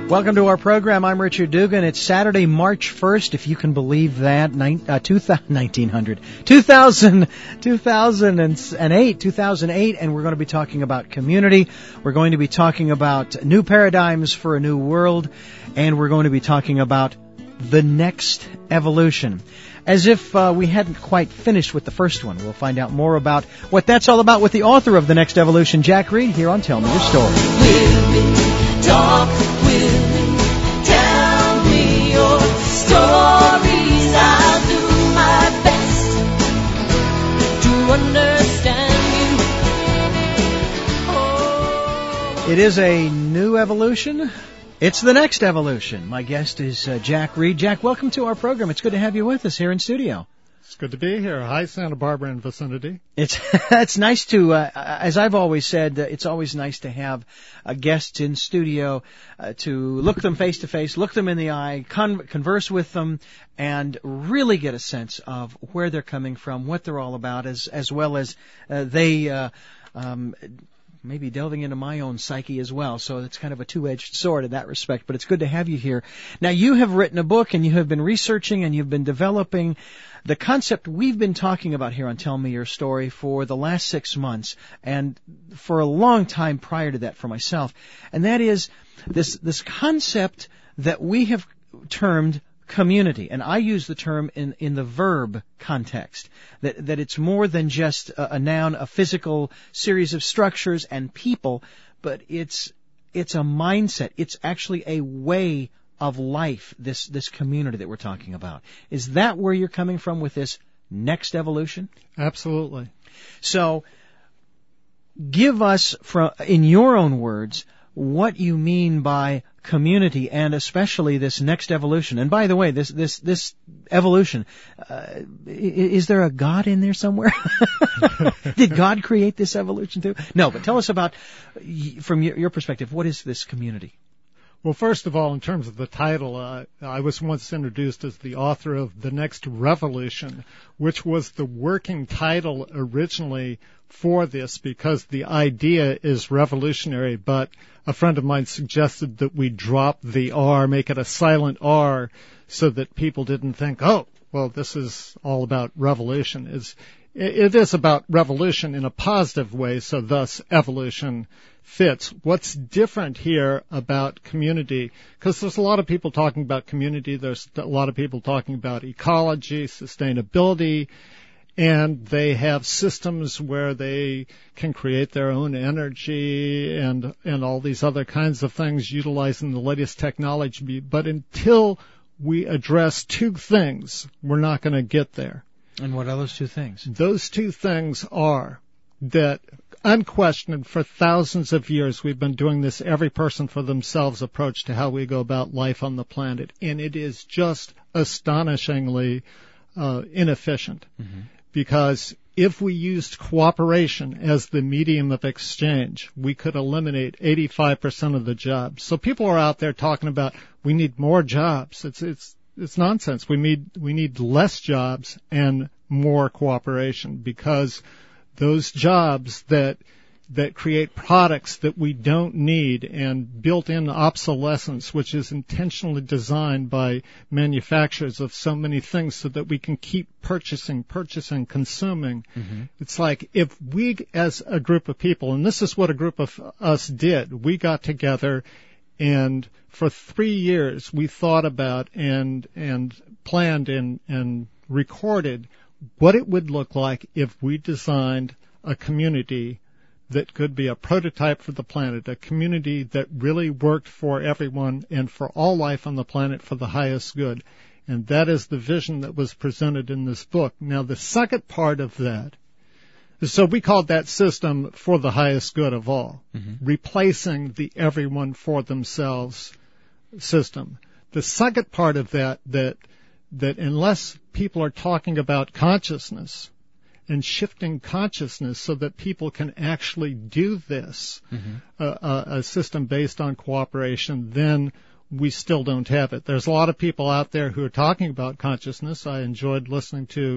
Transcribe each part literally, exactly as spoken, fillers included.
Welcome to our program. I'm Richard Dugan. It's Saturday, March first, if you can believe that, nine, uh, two thousand, nineteen hundred, two thousand, two thousand eight, two thousand eight, and we're going to be talking about community. We're going to be talking about new paradigms for a new world, and we're going to be talking about the next evolution. As if uh, we hadn't quite finished with the first one. We'll find out more about what that's all about with the author of The Next Evolution, Jack Reed, here on Tell Me Your Story. With me, talk with me, tell me your stories. I'll do my best to understand you. Oh. It is a new evolution. It's the next evolution. My guest is uh, Jack Reed. Jack, welcome to our program. It's good to have you with us here in studio. It's good to be here. Hi, Santa Barbara and vicinity. It's it's nice to, uh, as I've always said, uh, it's always nice to have uh, guests in studio uh, to look them face to face, look them in the eye, con- converse with them, and really get a sense of where they're coming from, what they're all about, as as well as uh, they. Uh, um, maybe delving into my own psyche as well. So it's kind of a two-edged sword in that respect, but it's good to have you here. Now, you have written a book, and you have been researching, and you've been developing the concept we've been talking about here on Tell Me Your Story for the last six months, and for a long time prior to that for myself. And that is this, this concept that we have termed community, and I use the term in, in the verb context, that, that it's more than just a, a noun, a physical series of structures and people, but it's, it's a mindset. It's actually a way of life, this, this community that we're talking about. Is that where you're coming from with this next evolution? Absolutely. So, give us, from, in your own words, what you mean by community, and especially this next evolution. And by the way, this this this evolution, uh, is there a God in there somewhere? Did God create this evolution too? No, but tell us about, from your, your perspective, what is this community? Well, first of all, in terms of the title, uh, I was once introduced as the author of The Next Revolution, which was the working title originally for this, because the idea is revolutionary, but a friend of mine suggested that we drop the R, make it a silent R, so that people didn't think, oh, well, this is all about revolution. It's, it is about revolution in a positive way, so thus evolution fits. What's different here about community, because there's a lot of people talking about community, there's a lot of people talking about ecology, sustainability, and they have systems where they can create their own energy and and all these other kinds of things utilizing the latest technology. But until we address two things, we're not going to get there. And what are those two things? Those two things are that, unquestioned, for thousands of years we've been doing this every person for themselves approach to how we go about life on the planet, and it is just astonishingly uh, inefficient. Mm-hmm. Because if we used cooperation as the medium of exchange, we could eliminate eighty-five percent of the jobs. So people are out there talking about we need more jobs. It's it's it's nonsense. We need we need less jobs and more cooperation, because those jobs that that create products that we don't need and built-in obsolescence, which is intentionally designed by manufacturers of so many things so that we can keep purchasing, purchasing, consuming. Mm-hmm. It's like if we, as a group of people, and this is what a group of us did, we got together and for three years we thought about and and planned and, and recorded what it would look like if we designed a community that could be a prototype for the planet, a community that really worked for everyone and for all life on the planet for the highest good. And that is the vision that was presented in this book. Now, the second part of that is, so we called that system for the highest good of all, mm-hmm. replacing the everyone for themselves system. The second part of that, that, that unless people are talking about consciousness, and shifting consciousness so that people can actually do this, mm-hmm. uh, uh, a system based on cooperation, then we still don't have it. There's a lot of people out there who are talking about consciousness. I enjoyed listening to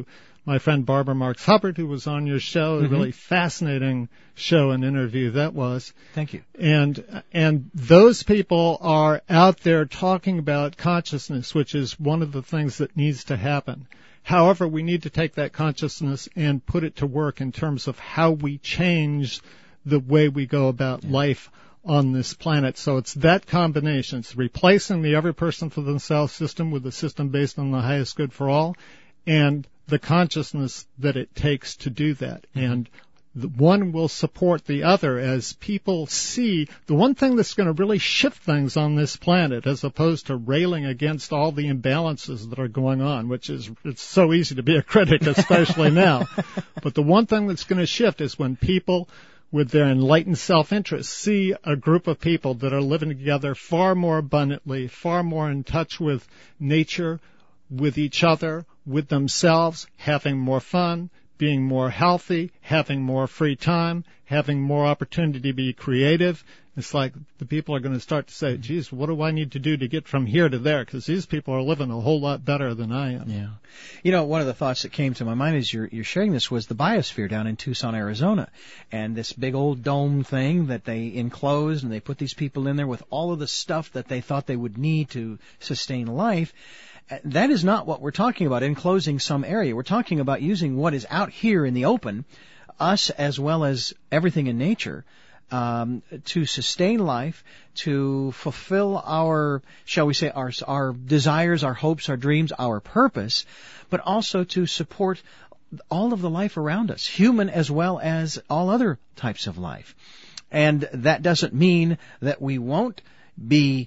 my friend Barbara Marks Hubbard, who was on your show. Mm-hmm. A really fascinating show and interview that was. Thank you. And and those people are out there talking about consciousness, which is one of the things that needs to happen. However, we need to take that consciousness and put it to work in terms of how we change the way we go about yeah. life on this planet. So it's that combination. It's replacing the every person for themselves system with a system based on the highest good for all, and the consciousness that it takes to do that. Mm-hmm. And the one will support the other as people see the one thing that's going to really shift things on this planet, as opposed to railing against all the imbalances that are going on, which is, it's so easy to be a critic, especially now. But the one thing that's going to shift is when people with their enlightened self-interest see a group of people that are living together far more abundantly, far more in touch with nature, with each other, with themselves, having more fun, being more healthy, having more free time, having more opportunity to be creative. It's like the people are going to start to say, geez, what do I need to do to get from here to there? Because these people are living a whole lot better than I am. Yeah. You know, one of the thoughts that came to my mind as you're, you're sharing this was the biosphere down in Tucson, Arizona. And this big old dome thing that they enclosed, and they put these people in there with all of the stuff that they thought they would need to sustain life. That is not what we're talking about, enclosing some area. We're talking about using what is out here in the open, us as well as everything in nature, um, to sustain life, to fulfill our, shall we say, our, our desires, our hopes, our dreams, our purpose, but also to support all of the life around us, human as well as all other types of life. And that doesn't mean that we won't be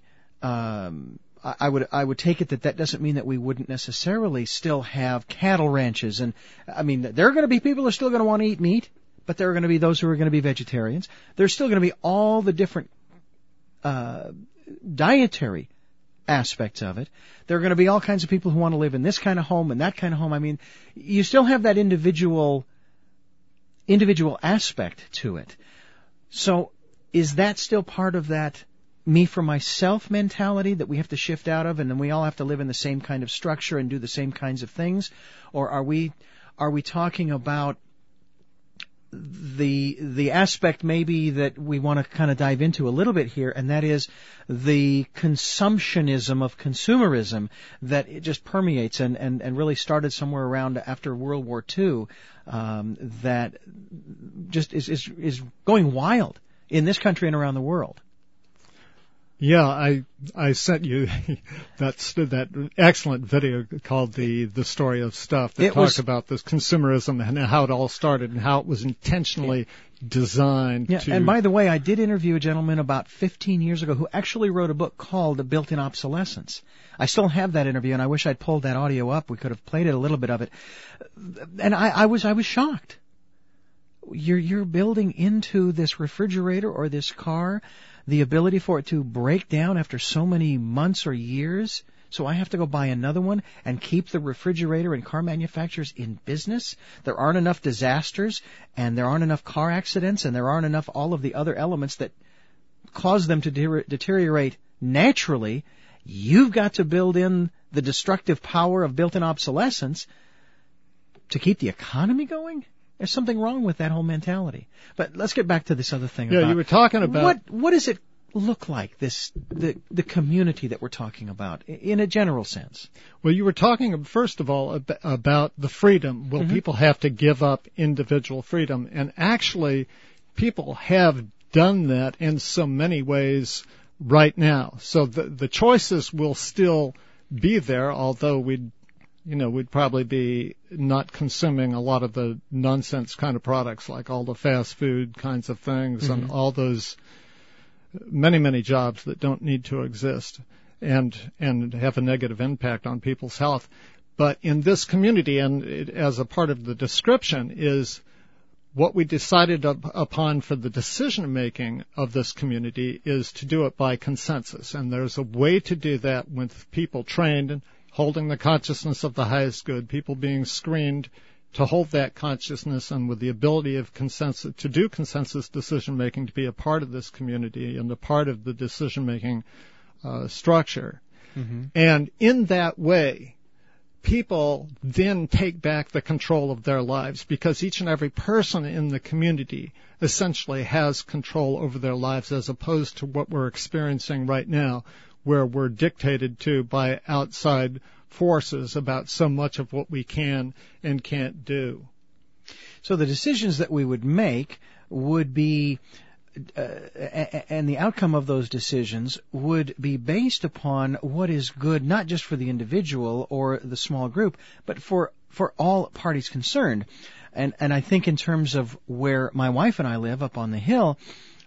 um I would I would take it that that doesn't mean that we wouldn't necessarily still have cattle ranches. And, I mean, there are going to be people who are still going to want to eat meat, but there are going to be those who are going to be vegetarians. There's still going to be all the different uh dietary aspects of it. There are going to be all kinds of people who want to live in this kind of home and that kind of home. I mean, you still have that individual individual aspect to it. So is that still part of that me for myself mentality that we have to shift out of, and then we all have to live in the same kind of structure and do the same kinds of things? Or are we are we talking about the the aspect maybe that we want to kind of dive into a little bit here, and that is the consumptionism of consumerism that it just permeates and, and, and really started somewhere around after World War Two, um, that just is, is is going wild in this country and around the world. Yeah, I I sent you that that excellent video called the the story of stuff that it talked was, about this consumerism and how it all started and how it was intentionally designed yeah, to. And by the way, I did interview a gentleman about fifteen years ago who actually wrote a book called Built-in Obsolescence. I still have that interview, and I wish I'd pulled that audio up. We could have played it a little bit of it, and I, I was I was shocked. You're you're building into this refrigerator or this car the ability for it to break down after so many months or years, so I have to go buy another one and keep the refrigerator and car manufacturers in business? There aren't enough disasters, and there aren't enough car accidents, and there aren't enough all of the other elements that cause them to de- deteriorate naturally. You've got to build in the destructive power of built-in obsolescence to keep the economy going? There's something wrong with that whole mentality. But let's get back to this other thing. Yeah, about you were talking about what what does it look like, this the the community that we're talking about in a general sense? Well, you were talking first of all about the freedom. Will mm-hmm. people have to give up individual freedom? And actually, people have done that in so many ways right now. So the the choices will still be there, although we'd you know, we'd probably be not consuming a lot of the nonsense kind of products, like all the fast food kinds of things mm-hmm. and all those many, many jobs that don't need to exist and and have a negative impact on people's health. But in this community, and it, as a part of the description, is what we decided up, upon for the decision-making of this community is to do it by consensus. And there's a way to do that with people trained and holding the consciousness of the highest good, people being screened to hold that consciousness and with the ability of consensus, to do consensus decision-making, to be a part of this community and a part of the decision-making uh, structure. Mm-hmm. And in that way, people then take back the control of their lives, because each and every person in the community essentially has control over their lives, as opposed to what we're experiencing right now, where we're dictated to by outside forces about so much of what we can and can't do. So the decisions that we would make would be, uh, and the outcome of those decisions would be based upon what is good, not just for the individual or the small group, but for, for all parties concerned. And, and I think in terms of where my wife and I live up on the hill,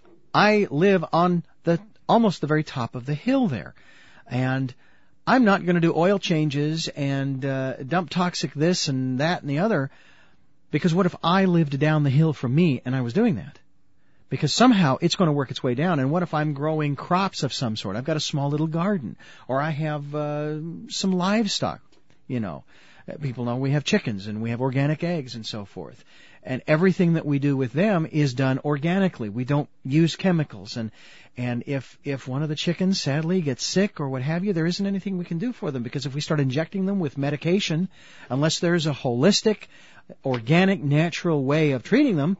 I live on the, almost the very top of the hill there. And I'm not going to do oil changes and uh, dump toxic this and that and the other, because what if I lived down the hill from me and I was doing that? Because somehow it's going to work its way down. And what if I'm growing crops of some sort? I've got a small little garden, or I have uh, some livestock. You know, people know we have chickens and we have organic eggs and so forth. And everything that we do with them is done organically. We don't use chemicals. And and if if one of the chickens sadly gets sick or what have you, there isn't anything we can do for them, because if we start injecting them with medication, unless there's a holistic, organic, natural way of treating them,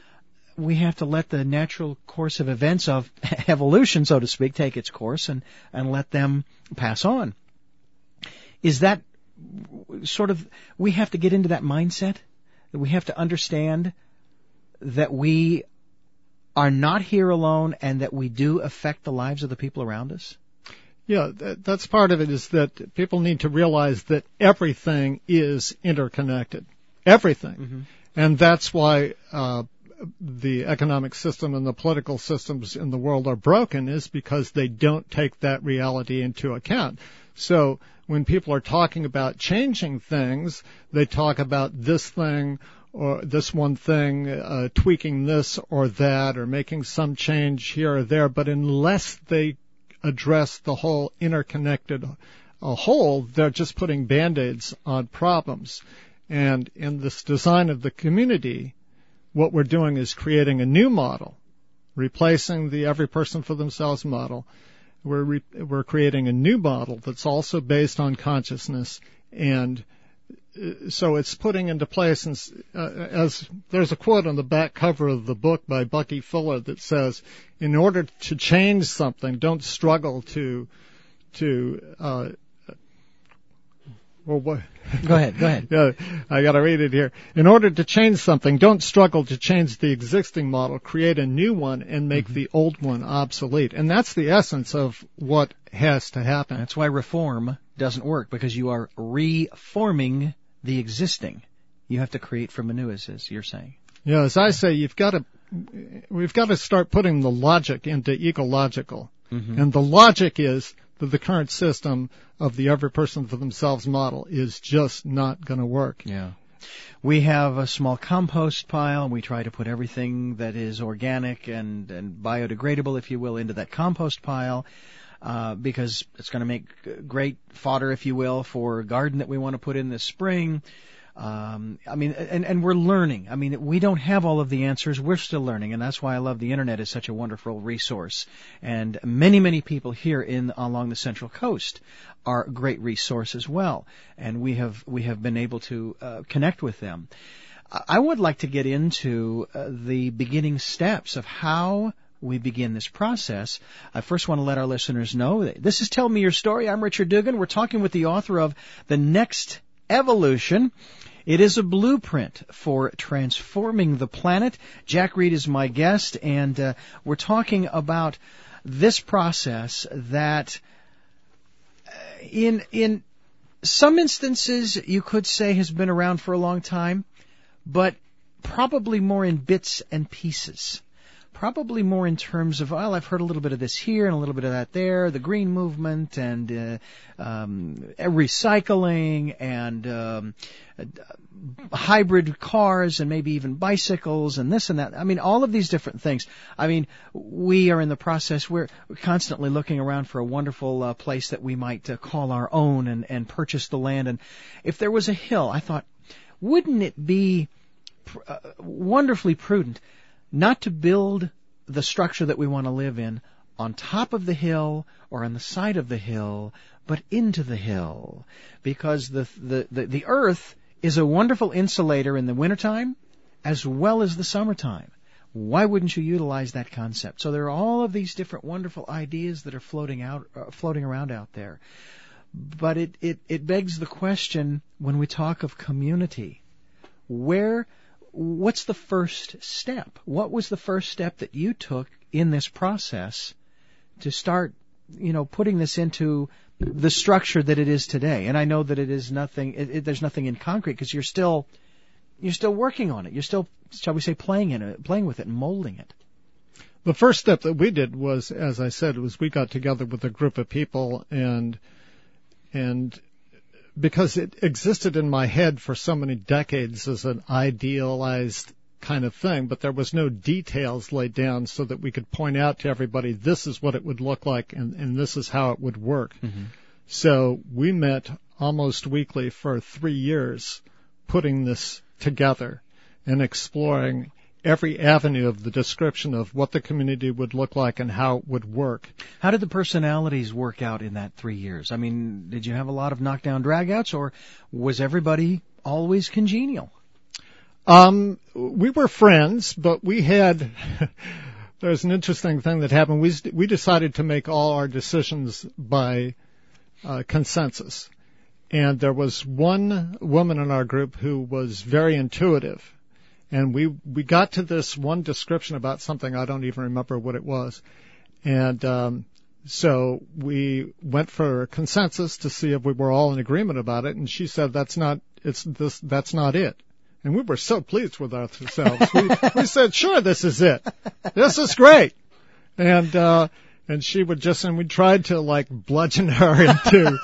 we have to let the natural course of events of evolution, so to speak, take its course and, and let them pass on. Is that sort of, we have to get into that mindset? That we have to understand that we are not here alone and that we do affect the lives of the people around us? Yeah, that's part of it, is that people need to realize that everything is interconnected. Everything. Mm-hmm. And that's why uh, the economic system and the political systems in the world are broken, is because they don't take that reality into account. So when people are talking about changing things, they talk about this thing or this one thing, uh, tweaking this or that, or making some change here or there. But unless they address the whole interconnected uh, whole, they're just putting Band-Aids on problems. And in this design of the community, what we're doing is creating a new model, replacing the every person for themselves model. We're re- we're creating a new model that's also based on consciousness, and uh, so it's putting into place, and, uh, as there's a quote on the back cover of the book by Bucky Fuller that says, in order to change something, don't struggle to, to, uh, well, what? Go ahead, go ahead. Yeah, I gotta read it here. In order to change something, don't struggle to change the existing model. Create a new one and make mm-hmm. the old one obsolete. And that's the essence of what has to happen. That's why reform doesn't work, because you are reforming the existing. You have to create from anew, as you're saying. Yeah, as I say, you've got to, we've got to start putting the logic into ecological. Mm-hmm. And the logic is that the current system of the every person for themselves model is just not going to work. Yeah. We have a small compost pile. We try to put everything that is organic and, and biodegradable, if you will, into that compost pile, uh, because it's going to make great fodder, if you will, for a garden that we want to put in this spring. Um, I mean, and, and we're learning. I mean, we don't have all of the answers. We're still learning, and that's why I love the internet as such a wonderful resource. And many, many people here in along the Central Coast are a great resource as well. And we have we have been able to uh, connect with them. I would like to get into uh, the beginning steps of how we begin this process. I first want to let our listeners know that this is Tell Me Your Story. I'm Richard Dugan. We're talking with the author of The Next Evolution. It is a blueprint for transforming the planet. Jack Reed is my guest, and uh, we're talking about this process that in in some instances you could say has been around for a long time, but probably more in bits and pieces. Probably more in terms of, well, I've heard a little bit of this here and a little bit of that there, the green movement and uh, um, recycling and um, uh, hybrid cars and maybe even bicycles and this and that. I mean, all of these different things. I mean, we are in the process, we're constantly looking around for a wonderful uh, place that we might uh, call our own and, and purchase the land. And if there was a hill, I thought, wouldn't it be pr- uh, wonderfully prudent not to build the structure that we want to live in on top of the hill or on the side of the hill, but into the hill. Because the, the, the, the earth is a wonderful insulator in the wintertime as well as the summertime. Why wouldn't you utilize that concept? So there are all of these different wonderful ideas that are floating out, uh, floating around out there. But it, it, it begs the question, when we talk of community, where, what's the first step? What was the first step that you took in this process to start, you know, putting this into the structure that it is today? And I know that it is nothing, it, it, there's nothing in concrete, because you're still, you're still working on it. You're still, shall we say, playing in it, playing with it and molding it. The first step that we did was, as I said, was we got together with a group of people, and and because it existed in my head for so many decades as an idealized kind of thing, but there was no details laid down so that we could point out to everybody, this is what it would look like and, and this is how it would work. Mm-hmm. So we met almost weekly for three years putting this together and exploring every avenue of the description of what the community would look like and how it would work. How did the personalities work out in that three years? I mean, did you have a lot of knockdown dragouts, or was everybody always congenial? Um, we were friends, but we had, there's an interesting thing that happened. We, we decided to make all our decisions by uh, consensus. And there was one woman in our group who was very intuitive. And we, we got to this one description about something, I don't even remember what it was. And, um, so we went for a consensus to see if we were all in agreement about it. And she said, that's not, it's this, that's not it. And we were so pleased with ourselves. we, we said, sure, this is it. This is great. And, uh, and she would just, and we tried to like bludgeon her into,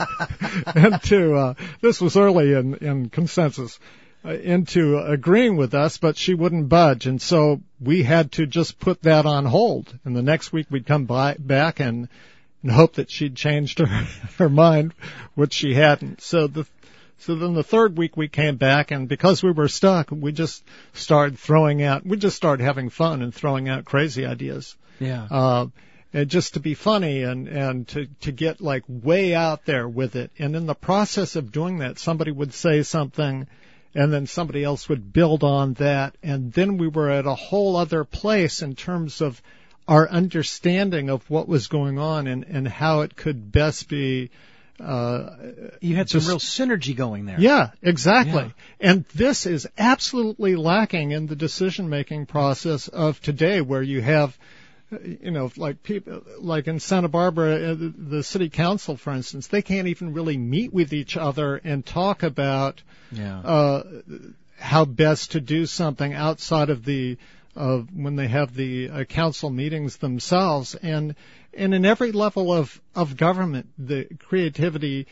into, uh, this was early in, in consensus. Uh, into agreeing with us, but she wouldn't budge, and so we had to just put that on hold. And the next week we'd come by, back and, and hope that she'd changed her her mind, which she hadn't. So the so then the third week we came back, and because we were stuck, we just started throwing out. We just started having fun and throwing out crazy ideas. Yeah. Uh, and just to be funny and and to to get like way out there with it. And in the process of doing that, somebody would say something, and then somebody else would build on that, and then we were at a whole other place in terms of our understanding of what was going on and, and how it could best be. Uh, you had some just, real synergy going there. Yeah, exactly. Yeah. And this is absolutely lacking in the decision-making process of today, where you have, you know, like people, like in Santa Barbara, the city council, for instance, they can't even really meet with each other and talk about yeah. uh, how best to do something outside of the of when they have the uh, council meetings themselves. And and in every level of of government, the creativity,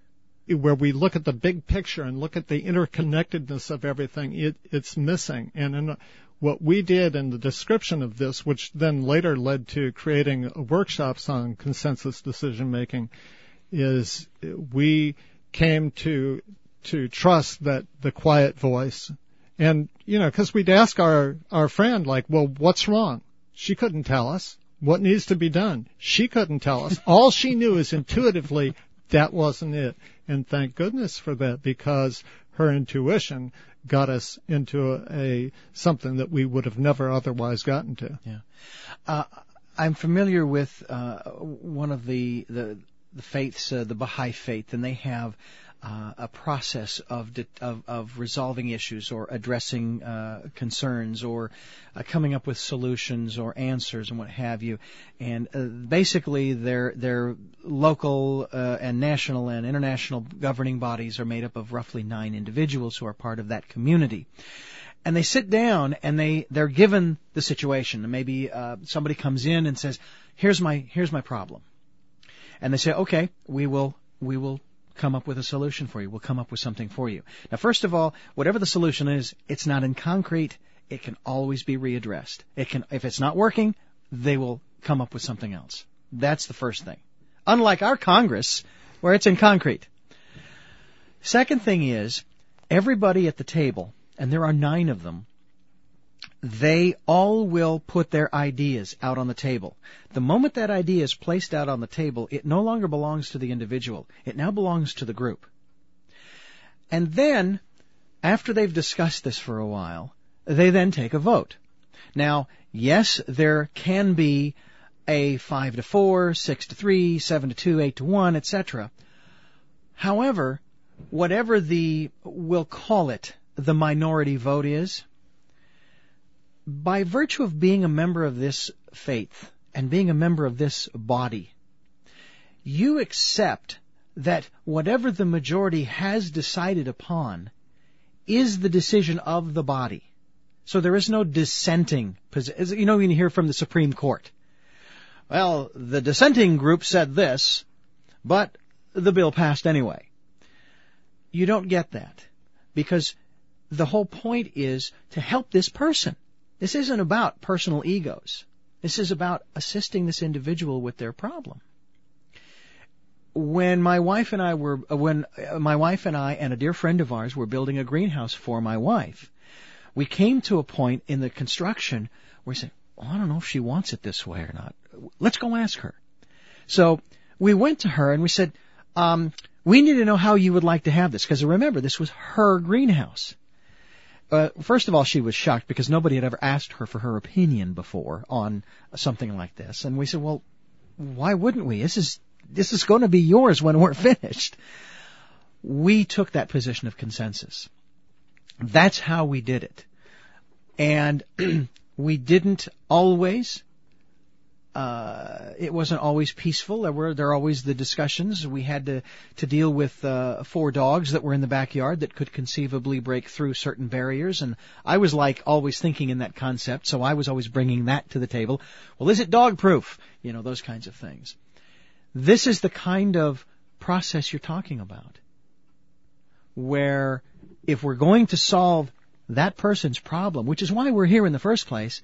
where we look at the big picture and look at the interconnectedness of everything, it it's missing. And in what we did in the description of this, which then later led to creating workshops on consensus decision making, is we came to to trust that the quiet voice, and you know, because we'd ask our our friend, like, well, what's wrong? She couldn't tell us. What needs to be done? She couldn't tell us. All she knew is intuitively that wasn't it. And thank goodness for that, because her intuition got us into a, a something that we would have never otherwise gotten to. Yeah, uh, I'm familiar with uh, one of the the, the faiths, uh, the Baha'i faith, and they have uh, a process of, de- of of resolving issues or addressing uh, concerns or uh, coming up with solutions or answers and what have you. And uh, basically, their their local uh, and national and international governing bodies are made up of roughly nine individuals who are part of that community. And they sit down and they they're given the situation. And maybe uh, somebody comes in and says, "Here's my here's my problem," and they say, "Okay, we will we will." come up with a solution for you. We'll come up with something for you." Now, first of all, whatever the solution is, it's not in concrete. It can always be readdressed. It can, if it's not working, they will come up with something else. That's the first thing. Unlike our Congress, where it's in concrete. Second thing is, everybody at the table, and there are nine of them, they all will put their ideas out on the table. The moment that idea is placed out on the table, it no longer belongs to the individual. It now belongs to the group. And then, after they've discussed this for a while, they then take a vote. Now, yes, there can be a five to four, six to three, seven to two, eight to one, et cetera. However, whatever the, we'll call it, the minority vote is, by virtue of being a member of this faith and being a member of this body, you accept that whatever the majority has decided upon is the decision of the body. So there is no dissenting position. You know, when you hear from the Supreme Court, well, the dissenting group said this, but the bill passed anyway. You don't get that, because the whole point is to help this person. This isn't about personal egos. This is about assisting this individual with their problem. When my wife and I were, when my wife and I and a dear friend of ours were building a greenhouse for my wife, we came to a point in the construction where we said, well, I don't know if she wants it this way or not. Let's go ask her. So we went to her and we said, um, we need to know how you would like to have this, because remember, this was her greenhouse. Uh, first of all, she was shocked because nobody had ever asked her for her opinion before on something like this. And we said, well, why wouldn't we? This is, this is going to be yours when we're finished. We took that position of consensus. That's how we did it. And we didn't always, uh, it wasn't always peaceful. There were, there were always the discussions. We had to, to deal with, uh, four dogs that were in the backyard that could conceivably break through certain barriers. And I was like always thinking in that concept. So I was always bringing that to the table. Well, is it dog proof? You know, those kinds of things. This is the kind of process you're talking about, where if we're going to solve that person's problem, which is why we're here in the first place,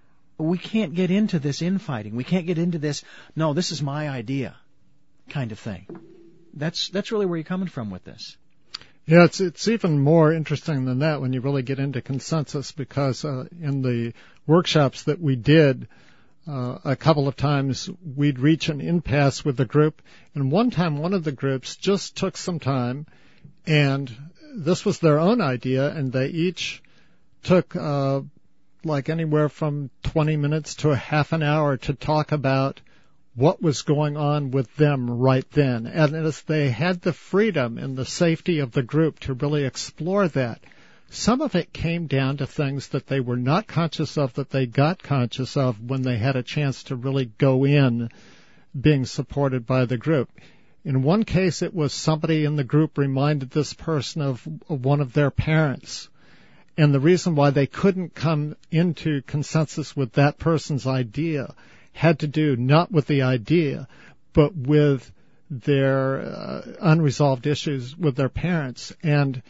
we can't get into this infighting. We can't get into this, no, this is my idea kind of thing. That's that's really where you're coming from with this. Yeah, it's it's even more interesting than that when you really get into consensus, because uh, in the workshops that we did, uh, a couple of times we'd reach an impasse with the group, and one time one of the groups just took some time, and this was their own idea, and they each took uh like anywhere from twenty minutes to a half an hour to talk about what was going on with them right then. And as they had the freedom and the safety of the group to really explore that, some of it came down to things that they were not conscious of that they got conscious of when they had a chance to really go in being supported by the group. In one case, it was somebody in the group reminded this person of one of their parents. And the reason why they couldn't come into consensus with that person's idea had to do not with the idea, but with their uh, unresolved issues with their parents. And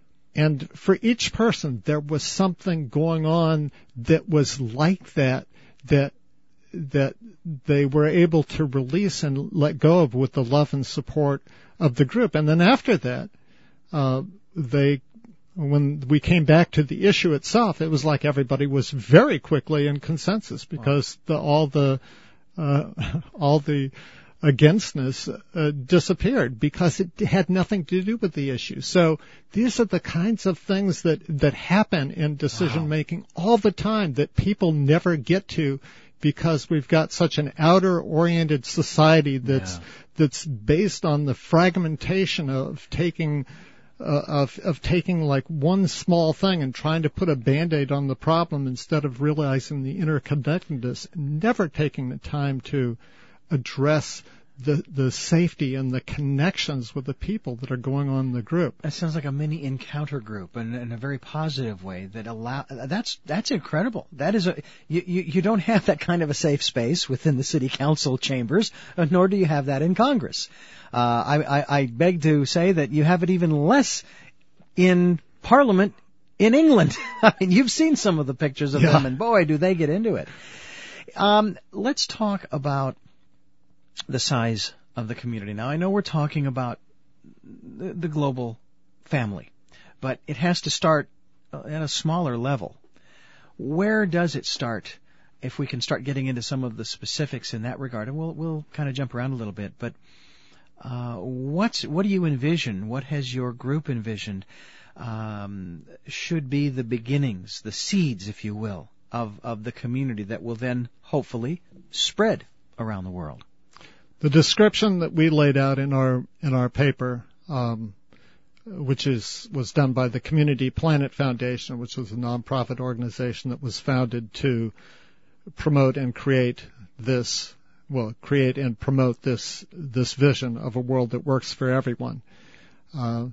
and for each person, there was something going on that was like that, that that they were able to release and let go of with the love and support of the group. And then after that, uh, they when we came back to the issue itself, it was like everybody was very quickly in consensus, because the, all the uh, all the againstness uh, disappeared, because it had nothing to do with the issue. So these are the kinds of things that that happen in decision making wow. all the time that people never get to, because we've got such an outer-oriented society that's yeah. that's based on the fragmentation of taking. Uh, of of taking like one small thing and trying to put a Band-Aid on the problem instead of realizing the interconnectedness, never taking the time to address the the safety and the connections with the people that are going on in the group. That sounds like a mini encounter group, and in a very positive way. That allow that's that's incredible. That is a you, you you don't have that kind of a safe space within the city council chambers, nor do you have that in Congress. Uh, I, I I beg to say that you have it even less in Parliament in England. I mean, you've seen some of the pictures of yeah. them, and boy, do they get into it. Um, let's talk about the size of the community. Now, I know we're talking about the, the global family, but it has to start at a smaller level. where does it start? If we can start getting into some of the specifics in that regard, and we'll we'll kind of jump around a little bit, but uh, what's what do you envision? What has your group envisioned? Um, should be the beginnings, the seeds, if you will, of of the community that will then hopefully spread around the world. The description that we laid out in our in our paper, um, which is was done by the Community Planet Foundation, which was a nonprofit organization that was founded to promote and create this, well, create and promote this this vision of a world that works for everyone, uh,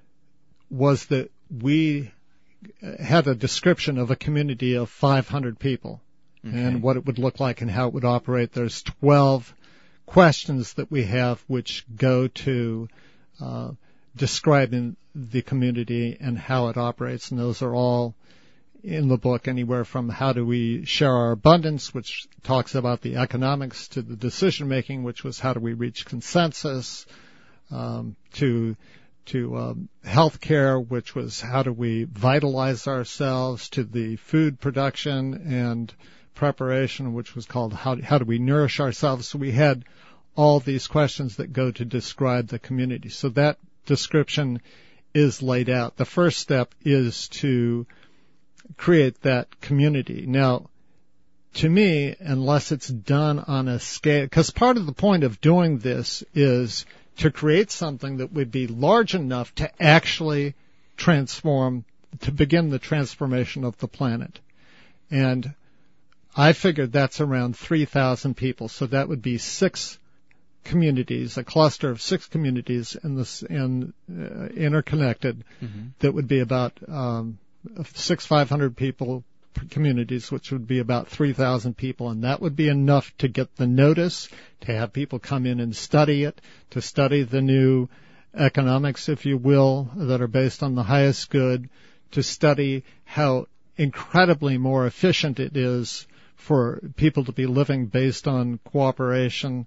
was that we had a description of a community of five hundred people, okay, and what it would look like and how it would operate. There's twelve questions that we have which go to uh, describing the community and how it operates, and those are all in the book, anywhere from how do we share our abundance, which talks about the economics, to the decision making, which was how do we reach consensus, um, to to um, healthcare, which was how do we vitalize ourselves, to the food production and preparation, which was called how how do we nourish ourselves. So we had all these questions that go to describe the community. So that description is laid out. The first step is to create that community. Now, to me, unless it's done on a scale, because part of the point of doing this is to create something that would be large enough to actually transform, to begin the transformation of the planet. And I figured that's around three thousand people. So that would be six communities, a cluster of six communities in this, in, uh, interconnected, mm-hmm. that would be about, um, six five hundred people communities, which would be about three thousand people, and that would be enough to get the notice, to have people come in and study it, to study the new economics, if you will, that are based on the highest good, to study how incredibly more efficient it is for people to be living based on cooperation.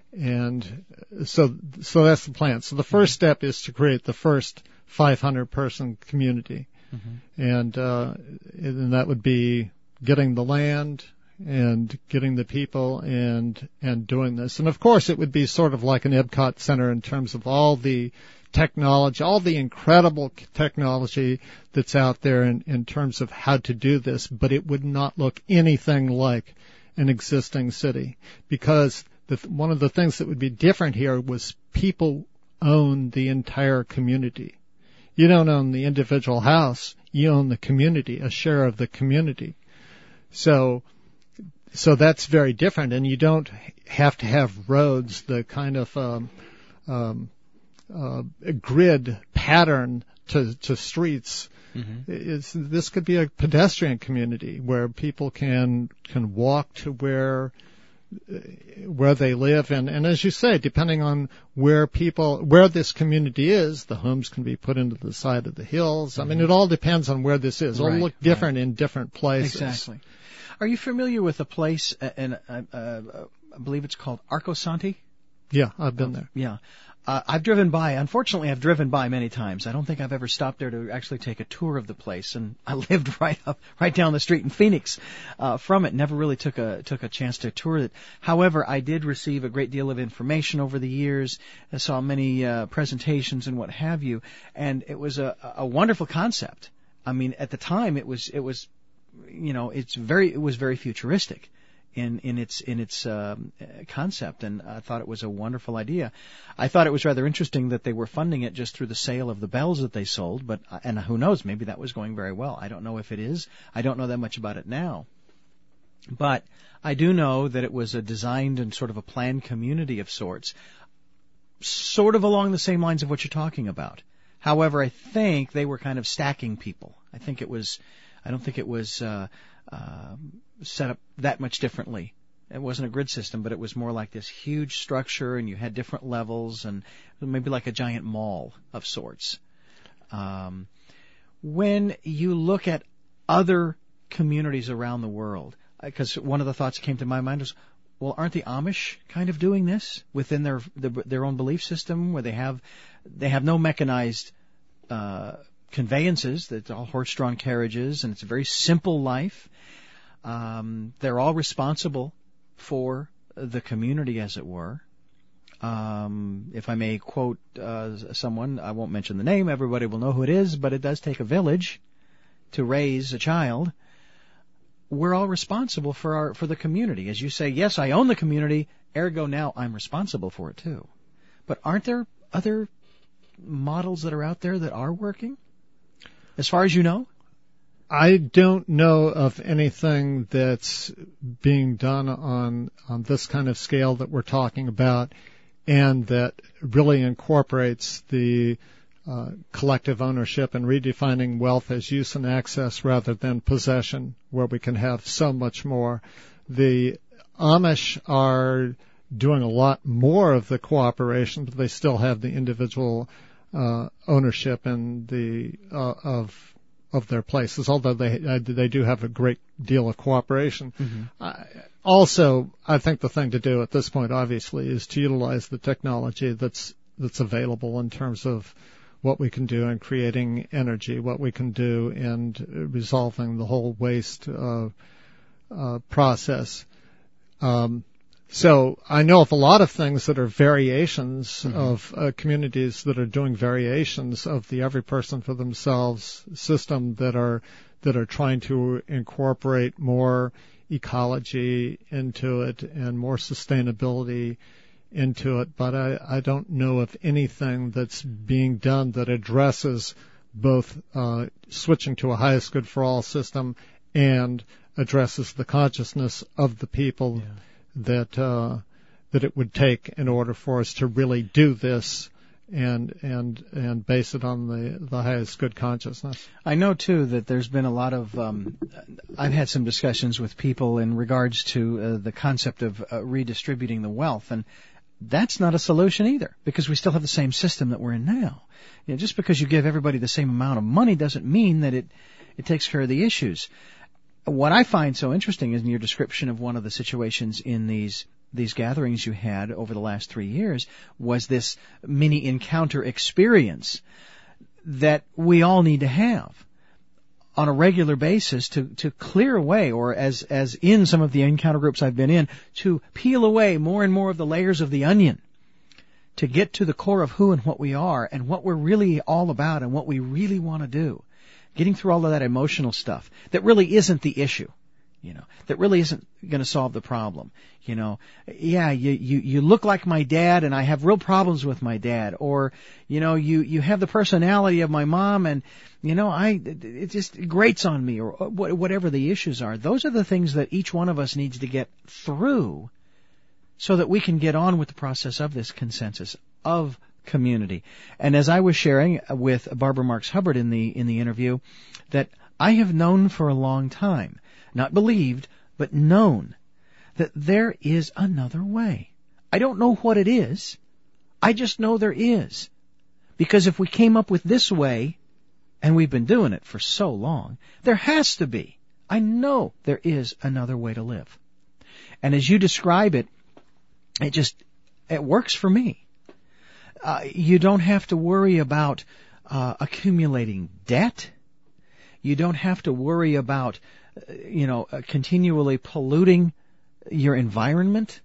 And so, so that's the plan. So the first step is to create the first five hundred person community. Mm-hmm. And, uh, and that would be getting the land and getting the people and, and doing this. And of course it would be sort of like an Epcot Center in terms of all the technology, all the incredible technology that's out there in, in terms of how to do this, but it would not look anything like an existing city, because the, one of the things that would be different here was people own the entire community. You don't own the individual house. You own the community, a share of the community. So, so that's very different. And you don't have to have roads, the kind of um, um, uh, grid pattern to, to streets. Mm-hmm. It's, this could be a pedestrian community where people can can walk to where where they live, and, and as you say, depending on where people, where this community is, the homes can be put into the side of the hills. Mm-hmm. I mean, it all depends on where this is. It'll right, look different right. in different places. Exactly. Are you familiar with a place, uh, and uh, uh, I believe it's called Arcosanti? Yeah, I've been there. Yeah. Uh, I've driven by. Unfortunately, I've driven by many times. I don't think I've ever stopped there to actually take a tour of the place. And I lived right up, right down the street in Phoenix uh, from it. Never really took a took a chance to tour it. However, I did receive a great deal of information over the years. I saw many uh, presentations and what have you, and it was a, a wonderful concept. I mean, at the time, it was it was, you know, it's very it was very futuristic in in its in its um, concept, and I thought it was a wonderful idea. I thought it was rather interesting that they were funding it just through the sale of the bells that they sold, but and who knows, maybe that was going very well. I don't know if it is. I don't know that much about it now. But I do know that it was a designed and sort of a planned community of sorts, sort of along the same lines of what you're talking about. However, I think they were kind of stacking people. I think it was, I don't think it was uh, uh, set up that much differently. It wasn't a grid system, but it was more like this huge structure, and you had different levels, and maybe like a giant mall of sorts. Um, when you look at other communities around the world, because one of the thoughts that came to my mind was, well, aren't the Amish kind of doing this within their their, their own belief system, where they have they have no mechanized uh, conveyances, that's all horse-drawn carriages, and it's a very simple life. Um, they're all responsible for the community, as it were. Um, if I may quote uh, someone, I won't mention the name, everybody will know who it is, but it does take a village to raise a child. We're all responsible for our for the community. As you say, yes, I own the community, ergo now I'm responsible for it too. But aren't there other models that are out there that are working, as far as you know? I don't know of anything that's being done on on this kind of scale that we're talking about, and that really incorporates the uh, collective ownership and redefining wealth as use and access rather than possession, where we can have so much more. The Amish are doing a lot more of the cooperation, but they still have the individual uh, ownership and the uh, of of their places, although they uh, they do have a great deal of cooperation. Mm-hmm. Uh, also, I think the thing to do at this point, obviously, is to utilize the technology that's that's available in terms of what we can do in creating energy, what we can do in resolving the whole waste uh, uh, process. Um, So I know of a lot of things that are variations mm-hmm. of uh, communities that are doing variations of the every person for themselves system that are that are trying to incorporate more ecology into it and more sustainability into it. But I, I don't know of anything that's being done that addresses both uh, switching to a highest good for all system and addresses the consciousness of the people. Yeah. that uh, that it would take in order for us to really do this and and and base it on the, the highest good consciousness. I know, too, that there's been a lot of, um, I've had some discussions with people in regards to uh, the concept of uh, redistributing the wealth, and that's not a solution either, because we still have the same system that we're in now. You know, just because you give everybody the same amount of money doesn't mean that it, it takes care of the issues. What I find so interesting is in your description of one of the situations in these these gatherings you had over the last three years was this mini encounter experience that we all need to have on a regular basis to, to clear away, or as, as in some of the encounter groups I've been in, to peel away more and more of the layers of the onion to get to the core of who and what we are and what we're really all about and what we really want to do. Getting through all of that emotional stuff that really isn't the issue, you know, that really isn't going to solve the problem. You know, yeah, you, you, you look like my dad and I have real problems with my dad, or, you know, you, you have the personality of my mom and, you know, I, it just grates on me, or whatever the issues are. Those are the things that each one of us needs to get through so that we can get on with the process of this consensus of community. And as I was sharing with Barbara Marks Hubbard in the in the interview, that I have known for a long time, not believed, but known, that there is another way. I don't know what it is. I just know there is. Because if we came up with this way, and we've been doing it for so long, there has to be. I know there is another way to live. And as you describe it, it just, it works for me. Uh, you don't have to worry about uh, accumulating debt. You don't have to worry about, uh, you know, uh, continually polluting your environment.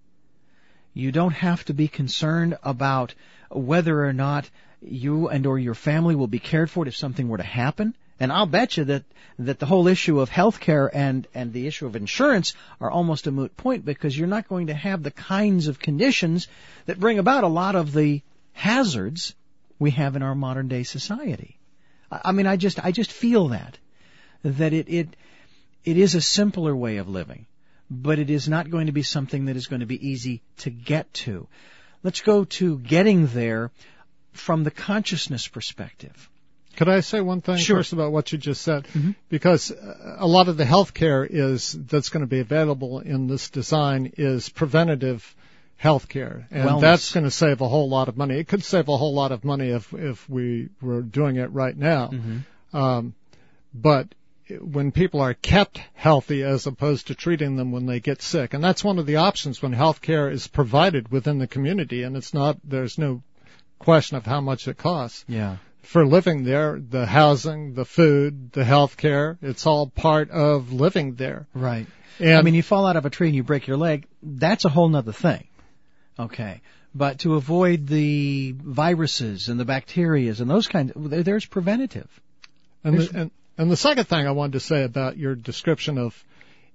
You don't have to be concerned about whether or not you and or your family will be cared for if something were to happen. And I'll bet you that, that the whole issue of health care and, and the issue of insurance are almost a moot point, because you're not going to have the kinds of conditions that bring about a lot of the hazards we have in our modern day society. I mean, I just, I just feel that, that it, it, it is a simpler way of living, but it is not going to be something that is going to be easy to get to. Let's go to getting there from the consciousness perspective. Could I say one thing Sure. first about what you just said? Mm-hmm. Because a lot of the health care is, that's going to be available in this design is preventative health care. And Wellness. That's going to save a whole lot of money. It could save a whole lot of money if, if we were doing it right now. Mm-hmm. Um, but when people are kept healthy as opposed to treating them when they get sick, and that's one of the options when health care is provided within the community, and it's not, there's no question of how much it costs. Yeah. for living there, the housing, the food, the health care, it's all part of living there. Right. And I mean, you fall out of a tree and you break your leg, that's a whole nother thing. Okay. But to avoid the viruses and the bacteria and those kinds, there- there's preventative. And the, and, and the second thing I wanted to say about your description of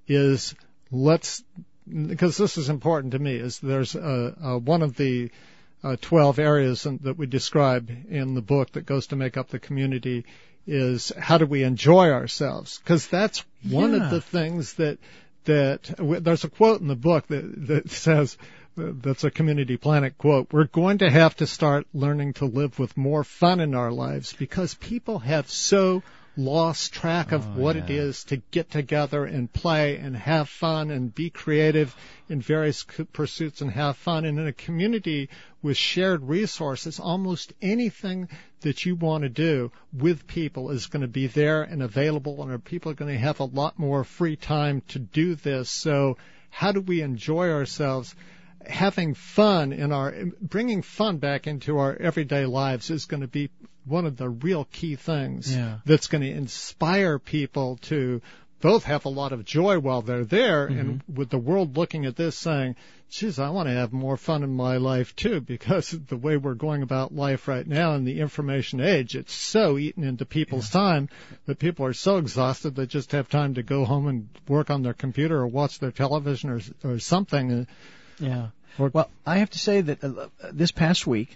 is let's, because this is important to me, is there's a, a, one of the uh, twelve areas in, that we describe in the book that goes to make up the community is how do we enjoy ourselves? Because that's one Yeah. of the things that that there's a quote in the book that that says. That's a Community Planet quote. We're going to have to start learning to live with more fun in our lives because people have so lost track of Oh, what yeah. it is to get together and play and have fun and be creative in various c- pursuits and have fun. And in a community with shared resources, almost anything that you want to do with people is going to be there and available, and our people are going to have a lot more free time to do this. So how do we enjoy ourselves? Having fun in our, bringing fun back into our everyday lives is going to be one of the real key things Yeah. that's going to inspire people to both have a lot of joy while they're there, Mm-hmm. and with the world looking at this saying, geez, I want to have more fun in my life too, because the way we're going about life right now in the information age, it's so eaten into people's Yeah. time that people are so exhausted they just have time to go home and work on their computer or watch their television or, or something. Yeah. Or- Well, I have to say that uh, this past week,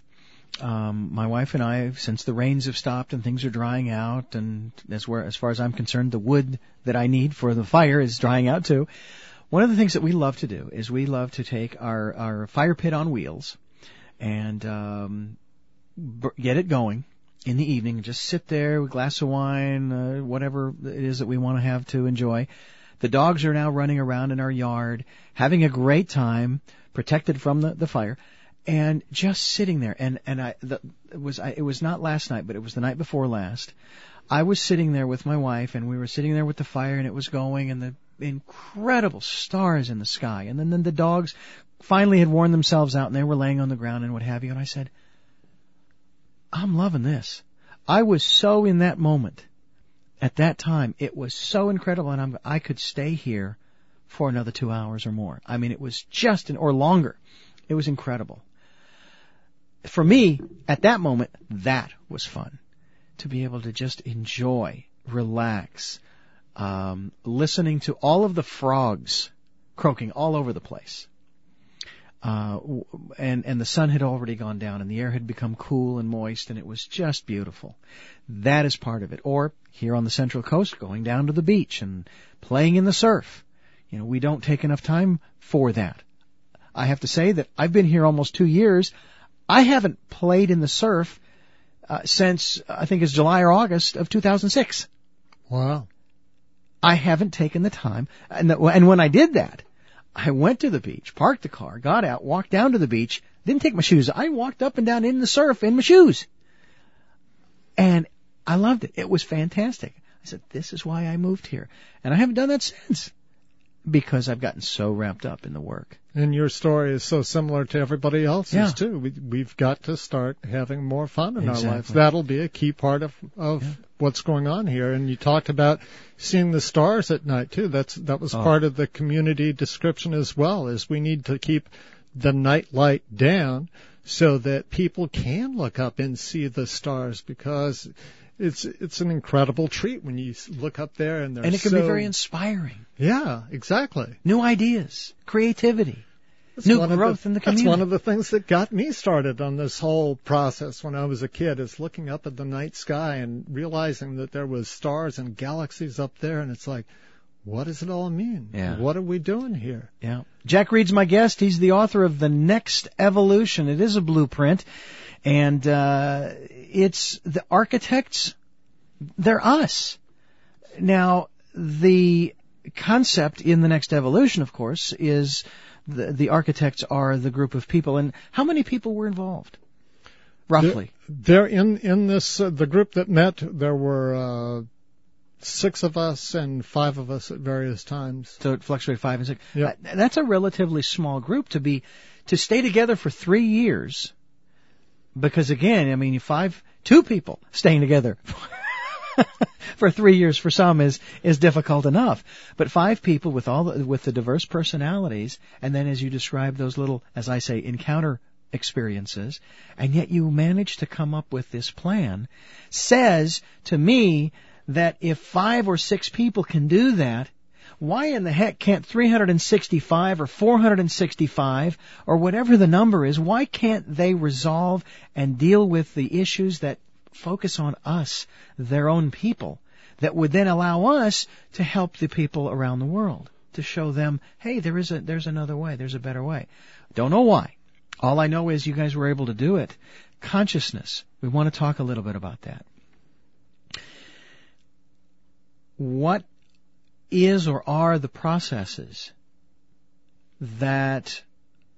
um, my wife and I, since the rains have stopped and things are drying out, and as, where, as far as I'm concerned, the wood that I need for the fire is drying out too. One of the things that we love to do is we love to take our, our fire pit on wheels and um, b- get it going in the evening and just sit there with a glass of wine, uh, whatever it is that we want to have to enjoy. The dogs are now running around in our yard, having a great time, protected from the, the fire, and just sitting there. And and I the, it was I, it was not last night, but it was the night before last. I was sitting there with my wife, and we were sitting there with the fire, and it was going, and the incredible stars in the sky. And then, then the dogs finally had worn themselves out, and they were laying on the ground and what have you. And I said, I'm loving this. I was so in that moment. At that time, it was so incredible, and I'm, I could stay here for another two hours or more. I mean, it was just an, or longer. It was incredible. For me, at that moment, that was fun. To be able to just enjoy, relax, um, listening to all of the frogs croaking all over the place. Uh, and, and the sun had already gone down and the air had become cool and moist, and it was just beautiful. That is part of it. Or here on the Central Coast, going down to the beach and playing in the surf. You know, we don't take enough time for that. I have to say that I've been here almost two years. I haven't played in the surf uh, since, I think it's July or August of two thousand six. Wow. I haven't taken the time. And, the, and when I did that, I went to the beach, parked the car, got out, walked down to the beach, didn't take my shoes. I walked up and down in the surf in my shoes. And I loved it. It was fantastic. I said, this is why I moved here. And I haven't done that since, because I've gotten so wrapped up in the work. And your story is so similar to everybody else's Yeah. too. We, we've got to start having more fun in Exactly. our lives. That'll be a key part of, of Yeah. what's going on here. And you talked about seeing the stars at night too. That's, that was Oh. part of the community description as well, is we need to keep the night light down so that people can look up and see the stars, because it's, it's an incredible treat when you look up there and they're And it can so, be very inspiring. yeah, exactly. New ideas, creativity. That's New one of growth the, in the That's community. one of the things that got me started on this whole process when I was a kid, is looking up at the night sky and realizing that there was stars and galaxies up there, and it's like, what does it all mean? Yeah. What are we doing here? Yeah. Jack Reed's my guest. He's the author of The Next Evolution. It is a blueprint. And uh it's the architects, they're us. Now, the concept in The Next Evolution, of course, is the, the architects are the group of people. And how many people were involved? Roughly. There, in in this uh, the group that met, there were uh, six of us and five of us at various times. So it fluctuated five and six. Yeah. Uh, That's a relatively small group to be, to stay together for three years. Because again, I mean, five, Two people staying together for three years for some is is difficult enough. But five people with all the, with the diverse personalities, and then as you describe those little, as I say, encounter experiences, and yet you manage to come up with this plan, says to me that if five or six people can do that, why in the heck can't three hundred sixty-five or four hundred sixty-five or whatever the number is, why can't they resolve and deal with the issues that focus on us, their own people, that would then allow us to help the people around the world, to show them, hey, there is a, there's another way, there's a better way. Don't know why. All I know is you guys were able to do it. Consciousness. We want to talk a little bit about that. What is or are the processes that,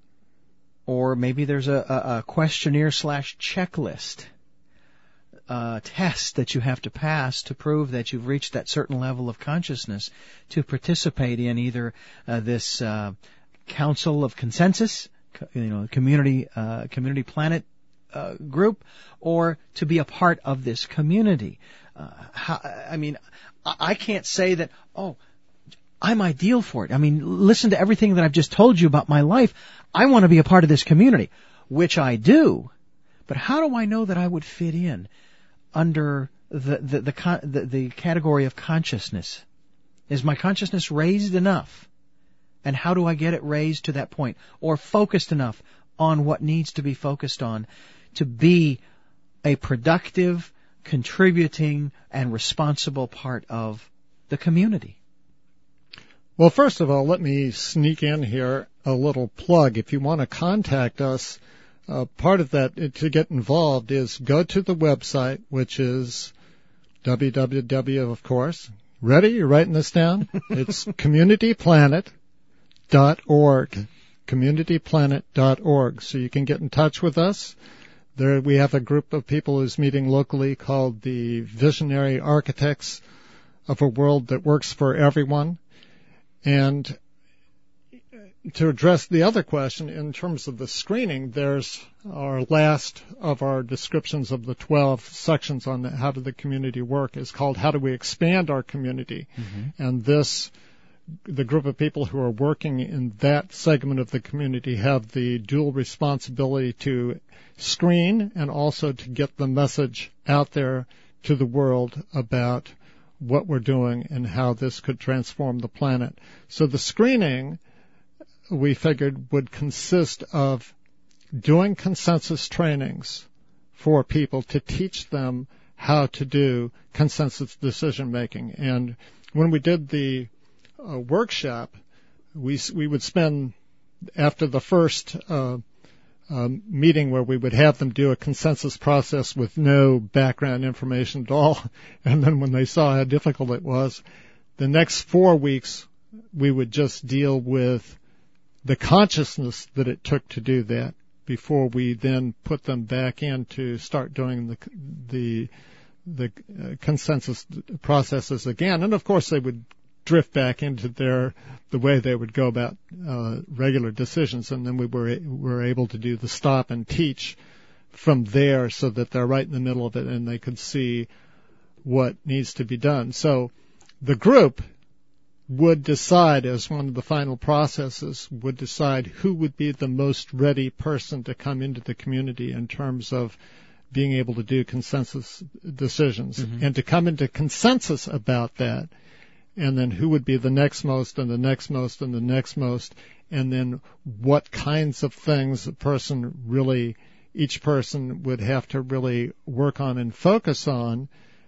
or maybe there's a, a, a questionnaire slash checklist uh, test that you have to pass to prove that you've reached that certain level of consciousness to participate in either uh, this uh, council of consensus, you know, community uh, community planet uh, group, or to be a part of this community. Uh, how, I mean, I, I can't say that, oh, I'm ideal for it. I mean, listen to everything that I've just told you about my life. I want to be a part of this community, which I do. But how do I know that I would fit in under the the the, the, the category of consciousness? Is my consciousness raised enough? And how do I get it raised to that point, or focused enough on what needs to be focused on to be a productive, contributing, and responsible part of the community? Well, first of all, let me sneak in here a little plug. If you want to contact us, uh, part of that to get involved is go to the website, which is w w w, of course. Ready? You're writing this down? It's community planet dot org. community planet dot org. So you can get in touch with us. There we have a group of people who's meeting locally called the Visionary Architects of a World That Works for Everyone. And to address the other question, in terms of the screening, there's our last of our descriptions of the twelve sections on the, how did the community work is called How Do We Expand Our Community? Mm-hmm. And this, the group of people who are working in that segment of the community have the dual responsibility to screen and also to get the message out there to the world about what we're doing and how this could transform the planet. So the screening, we figured, would consist of doing consensus trainings for people to teach them how to do consensus decision making. And when we did the uh, workshop, we we would spend, after the first uh, Um, meeting where we would have them do a consensus process with no background information at all, and then when they saw how difficult it was, the next four weeks we would just deal with the consciousness that it took to do that before we then put them back in to start doing the the the uh, consensus processes again. And of course they would drift back into their the way they would go about uh, regular decisions, and then we were were able to do the stop and teach from there, so that they're right in the middle of it and they could see what needs to be done. So the group would decide, as one of the final processes, would decide who would be the most ready person to come into the community in terms of being able to do consensus decisions, mm-hmm. and to come into consensus about that. And then who would be the next most and the next most and the next most, and then what kinds of things a person really, each person would have to really work on and focus on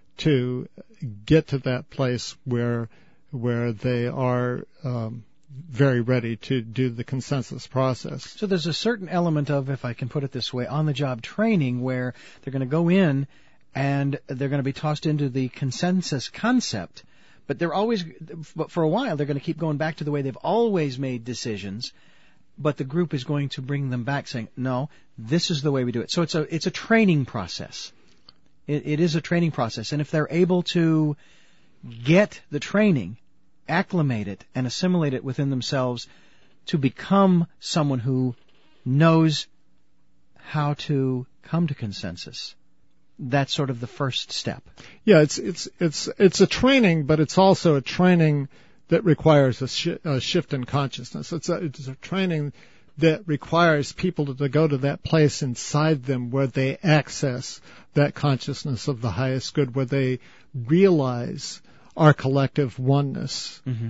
to get to that place where where they are um, very ready to do the consensus process. So there's a certain element of, if I can put it this way, on-the-job training where they're going to go in and they're going to be tossed into the consensus concept. But they're always, but for a while, they're going to keep going back to the way they've always made decisions. But the group is going to bring them back, saying, "No, this is the way we do it." So it's a it's a training process. It, it is a training process, and if they're able to get the training, acclimate it, and assimilate it within themselves to become someone who knows how to come to consensus, that's sort of the first step. Yeah, it's it's it's it's a training, but it's also a training that requires a, sh- a shift in consciousness. It's a, it's a training that requires people to, to go to that place inside them where they access that consciousness of the highest good, where they realize our collective oneness. Mm-hmm.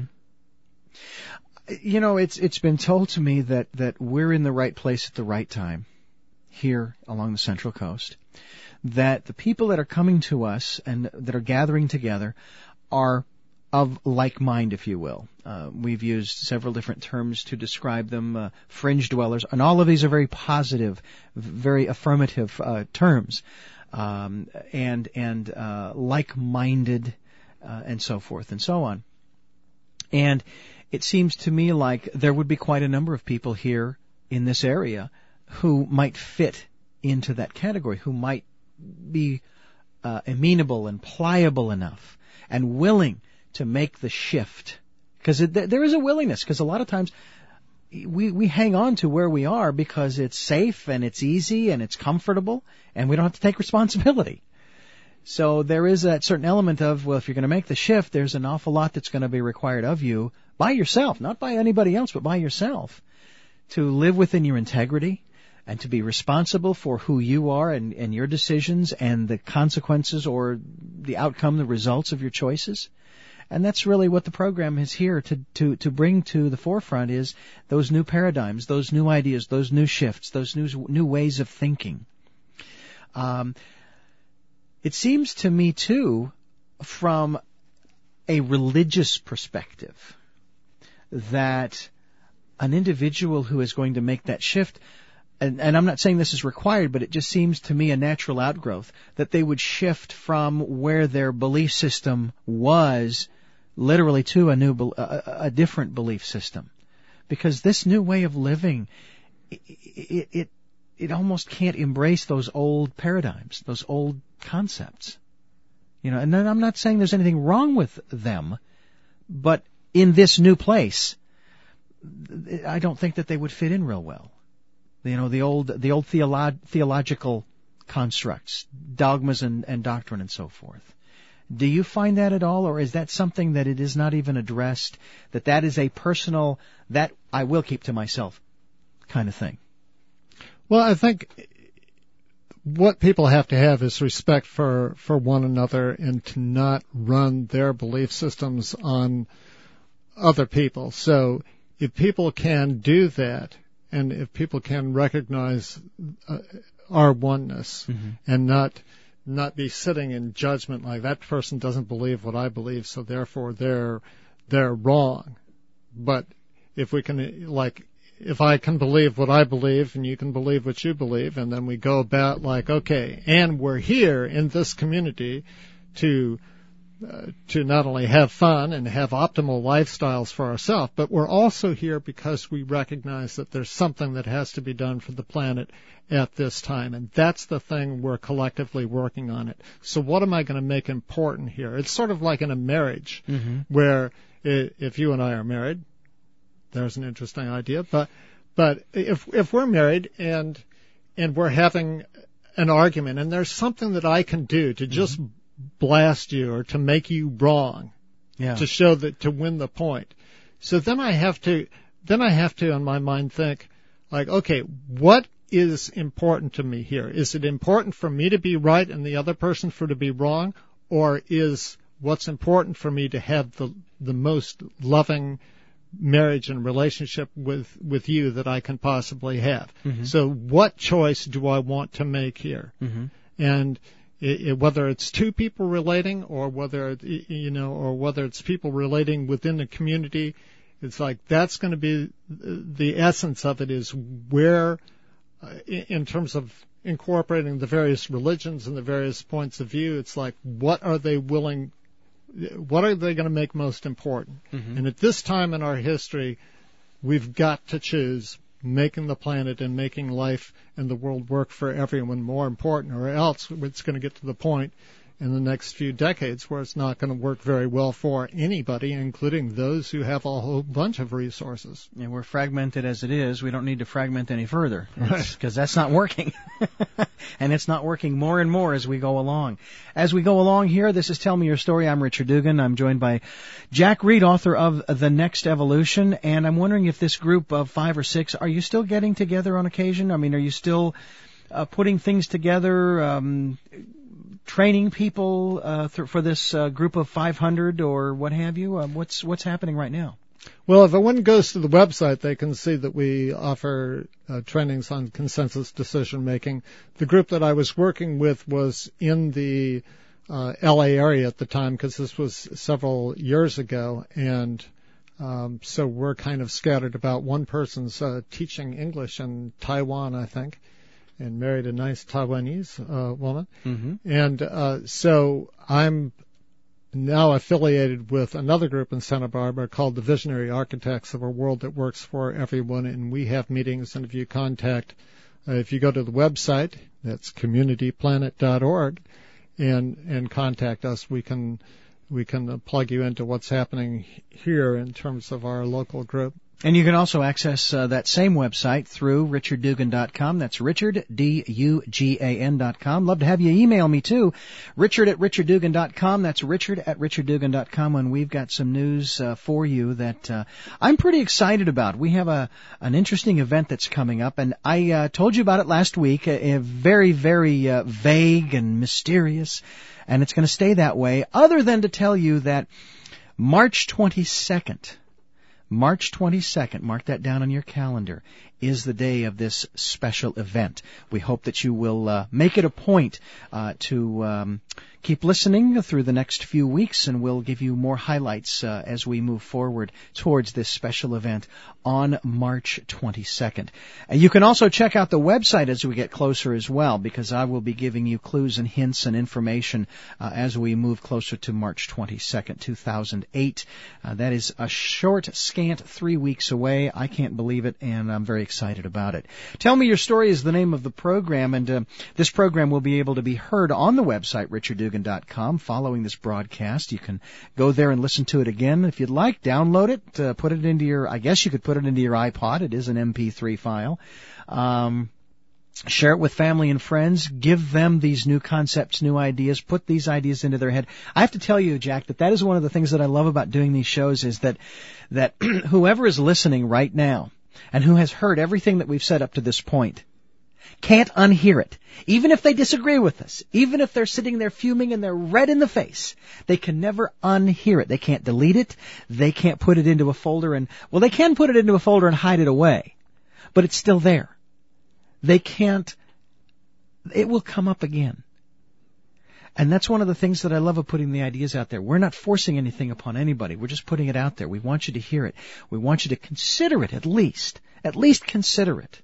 You know, it's it's been told to me that, that we're in the right place at the right time here along the Central Coast, that the people that are coming to us and that are gathering together are of like mind, if you will. Uh, we've used several different terms to describe them, uh, fringe dwellers, and all of these are very positive, very affirmative uh, terms, um, and and uh, like-minded, uh, and so forth and so on. And it seems to me like there would be quite a number of people here in this area who might fit into that category, who might be uh, amenable and pliable enough and willing to make the shift. Because there is a willingness, because a lot of times we, we hang on to where we are because it's safe and it's easy and it's comfortable and we don't have to take responsibility. So there is that certain element of, well, if you're going to make the shift, there's an awful lot that's going to be required of you by yourself, not by anybody else, but by yourself, to live within your integrity and to be responsible for who you are and, and your decisions and the consequences or the outcome, the results of your choices. And that's really what the program is here to, to, to bring to the forefront, is those new paradigms, those new ideas, those new shifts, those new, new ways of thinking. Um, it seems to me, too, from a religious perspective, that an individual who is going to make that shift, and, and I'm not saying this is required, but it just seems to me a natural outgrowth, that they would shift from where their belief system was literally to a new, a, a different belief system, because this new way of living, it, it, it, it almost can't embrace those old paradigms, those old concepts, you know. And then I'm not saying there's anything wrong with them, but in this new place, I don't think that they would fit in real well. You know, the old, the old theolo- theological constructs, dogmas and, and doctrine and so forth. Do you find that at all, or is that something that it is not even addressed, that that is a personal, that I will keep to myself kind of thing? Well, I think what people have to have is respect for, for one another, and to not run their belief systems on other people. So if people can do that, and if people can recognize uh, our oneness, mm-hmm. and not not be sitting in judgment like that person doesn't believe what I believe, so therefore they're they're wrong. But if we can, like, if I can believe what I believe and you can believe what you believe, and then we go about like, okay, and we're here in this community to uh, to not only have fun and have optimal lifestyles for ourselves, but we're also here because we recognize that there's something that has to be done for the planet at this time, and that's the thing we're collectively working on it. So what am I going to make important here? It's sort of like in a marriage, mm-hmm. where if you and I are married, there's an interesting idea, but but if if we're married and and we're having an argument, and there's something that I can do to just mm-hmm. blast you or to make you wrong, yeah. to show that, to win the point. So then I have to then I have to in my mind think like, okay, what is important to me here? Is it important for me to be right and the other person for to be wrong, or is what's important for me to have the the most loving marriage and relationship with with you that I can possibly have? Mm-hmm. So what choice do I want to make here? Mm-hmm. And it, it, whether it's two people relating, or whether it, you know, or whether it's people relating within the community, it's like that's going to be the essence of it, is where, uh, in terms of incorporating the various religions and the various points of view, it's like, what are they willing, what are they going to make most important? Mm-hmm. And at this time in our history, we've got to choose making the planet and making life and the world work for everyone more important, or else it's going to get to the point in the next few decades where it's not going to work very well for anybody, including those who have a whole bunch of resources. And we're fragmented as it is. We don't need to fragment any further, Right. because that's not working. And it's not working more and more as we go along. As we go along here, this is Tell Me Your Story. I'm Richard Dugan. I'm joined by Jack Reed, author of The Next Evolution. And I'm wondering if this group of five or six, are you still getting together on occasion? I mean, are you still uh, putting things together, um, training people uh, th- for this uh, group of five hundred or what have you? Uh, what's what's happening right now? Well, if one goes to the website, they can see that we offer uh, trainings on consensus decision making. The group that I was working with was in the uh, L A area at the time, because this was several years ago, and um, so we're kind of scattered about. One person's uh, teaching English in Taiwan, I think, and married a nice Taiwanese uh, woman. Mm-hmm. And uh, so I'm now affiliated with another group in Santa Barbara called the Visionary Architects of a World That Works for Everyone, and we have meetings. And if you contact, uh, if you go to the website, that's community planet dot org, and and contact us, we can we can uh, plug you into what's happening here in terms of our local group. And you can also access uh, that same website through richard dugan dot com. That's Richard, D U G A N dot com. Love to have you email me, too. Richard at richard dugan dot com. That's Richard at richard dugan dot com. And we've got some news uh, for you that uh, I'm pretty excited about. We have a an interesting event that's coming up, and I uh, told you about it last week. A, a very, very uh, vague and mysterious, and it's going to stay that way, other than to tell you that March twenty-second... March twenty-second, mark that down on your calendar, is the day of this special event. We hope that you will uh, make it a point uh, to um, keep listening through the next few weeks, and we'll give you more highlights uh, as we move forward towards this special event on March twenty-second. And you can also check out the website as we get closer as well, because I will be giving you clues and hints and information uh, as we move closer to March twenty-second, two thousand eight. Uh, that is a short, scant three weeks away. I can't believe it, and I'm very excited about it. Tell Me Your Story is the name of the program, and uh, this program will be able to be heard on the website, richard dugan dot com, following this broadcast. You can go there and listen to it again. If you'd like, download it, uh, put it into your, I guess you could put it into your iPod. It is an M P three file. Um, Share it with family and friends. Give them these new concepts, new ideas. Put these ideas into their head. I have to tell you, Jack, that that is one of the things that I love about doing these shows, is that that whoever is listening right now and who has heard everything that we've said up to this point can't unhear it. Even if they disagree with us, even if they're sitting there fuming and they're red in the face, they can never unhear it. They can't delete it. They can't put it into a folder and, well, they can put it into a folder and hide it away, but it's still there. They can't, it will come up again. And that's one of the things that I love of putting the ideas out there. We're not forcing anything upon anybody. We're just putting it out there. We want you to hear it. We want you to consider it at least. At least consider it.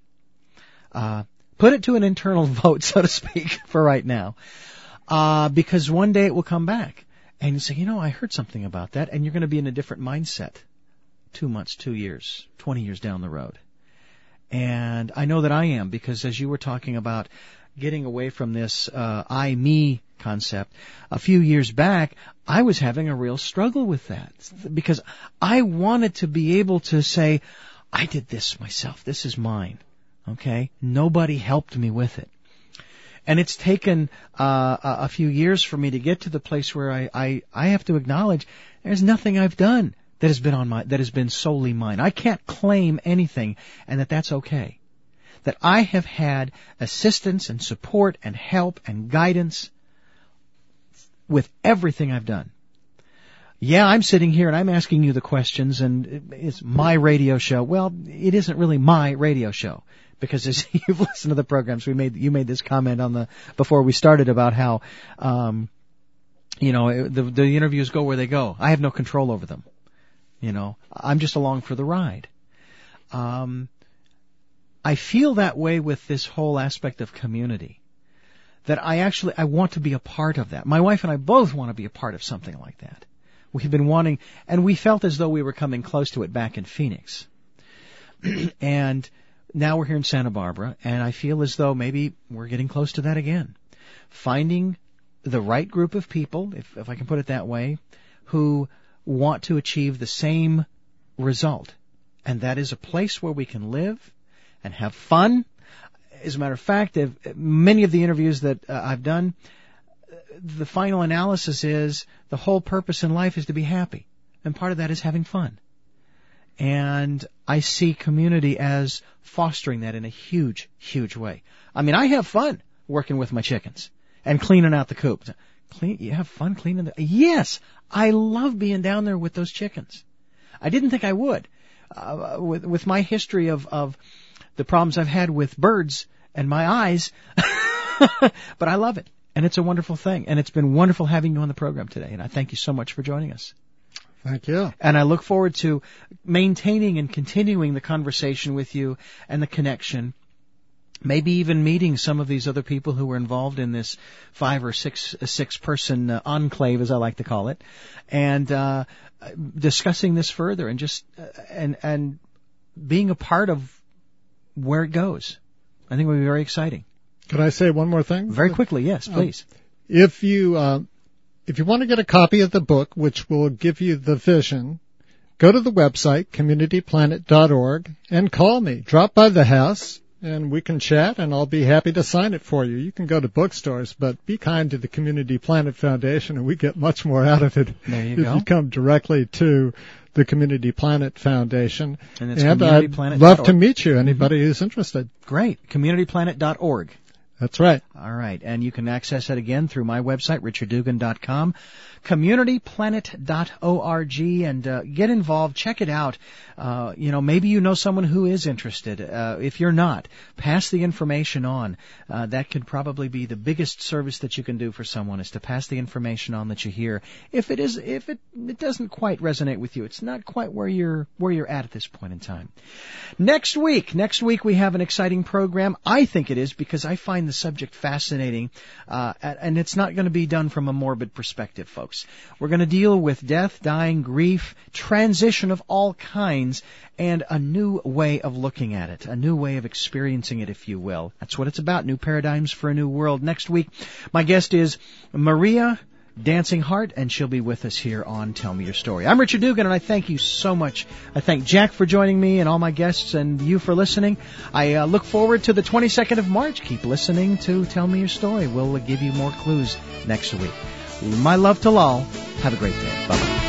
Uh, put it to an internal vote, so to speak, for right now. Uh, because one day it will come back. And you say, you know, I heard something about that. And you're going to be in a different mindset. Two months, two years, twenty years down the road. And I know that I am, because as you were talking about getting away from this uh, I, me concept, a few years back, I was having a real struggle with that. Because I wanted to be able to say, I did this myself. This is mine. Okay? Nobody helped me with it. And it's taken uh, a few years for me to get to the place where I, I, I have to acknowledge there's nothing I've done that has been on my, that has been solely mine. I can't claim anything, and that that's okay. That I have had assistance and support and help and guidance with everything I've done. Yeah, I'm sitting here and I'm asking you the questions, and it's my radio show. Well, it isn't really my radio show, because as you've listened to the programs, we made, you made this comment on the, before we started about how, um, you know, the, the interviews go where they go. I have no control over them. You know, I'm just along for the ride. Um, I feel that way with this whole aspect of community. That I actually, I want to be a part of that. My wife and I both want to be a part of something like that. We've been wanting, and we felt as though we were coming close to it back in Phoenix. And now we're here in Santa Barbara, and I feel as though maybe we're getting close to that again. Finding the right group of people, if, if I can put it that way, who want to achieve the same result. And that is a place where we can live and have fun. As a matter of fact, if, many of the interviews that uh, I've done, the final analysis is the whole purpose in life is to be happy. And part of that is having fun. And I see community as fostering that in a huge, huge way. I mean, I have fun working with my chickens and cleaning out the coop. Clean, you have fun cleaning the... Yes, I love being down there with those chickens. I didn't think I would. Uh, with, with my history of, of the problems I've had with birds and my eyes. But I love it. And it's a wonderful thing. And it's been wonderful having you on the program today. And I thank you so much for joining us. Thank you. And I look forward to maintaining and continuing the conversation with you and the connection. Maybe even meeting some of these other people who were involved in this five or six six person uh, enclave, as I like to call it, and uh, discussing this further and just uh, and and being a part of where it goes. I think it would be very exciting. Could I say one more thing? Very quickly, yes, please. Um, if you uh, if you want to get a copy of the book, which will give you the vision, go to the website community planet dot org and call me. Drop by the house. And we can chat, and I'll be happy to sign it for you. You can go to bookstores, but be kind to the Community Planet Foundation, and we get much more out of it there you if go. you come directly to the Community Planet Foundation. And, it's and community I'd planet love dot org. to meet you, anybody mm-hmm. who's interested. Great. community planet dot org. That's right. All right. And you can access it again through my website, richard dugan dot com, community planet dot org, and uh, get involved. Check it out. Uh, you know, maybe you know someone who is interested. Uh, if you're not, pass the information on. Uh, that could probably be the biggest service that you can do for someone, is to pass the information on that you hear. If it is, if it, it doesn't quite resonate with you, it's not quite where you're where you're at at this point in time. Next week, next week we have an exciting program. I think it is, because I find the subject fascinating, uh, and it's not going to be done from a morbid perspective, folks. We're going to deal with death, dying, grief, transition of all kinds, and a new way of looking at it, a new way of experiencing it, if you will. That's what it's about, new paradigms for a new world. Next week, my guest is Maria Dancing Heart, and she'll be with us here on Tell Me Your Story. I'm Richard Dugan, and I thank you so much. I thank Jack for joining me and all my guests, and you for listening. I uh, look forward to the twenty-second of March. Keep listening to Tell Me Your Story. We'll uh, give you more clues next week. My love to all. Have a great day. Bye-bye.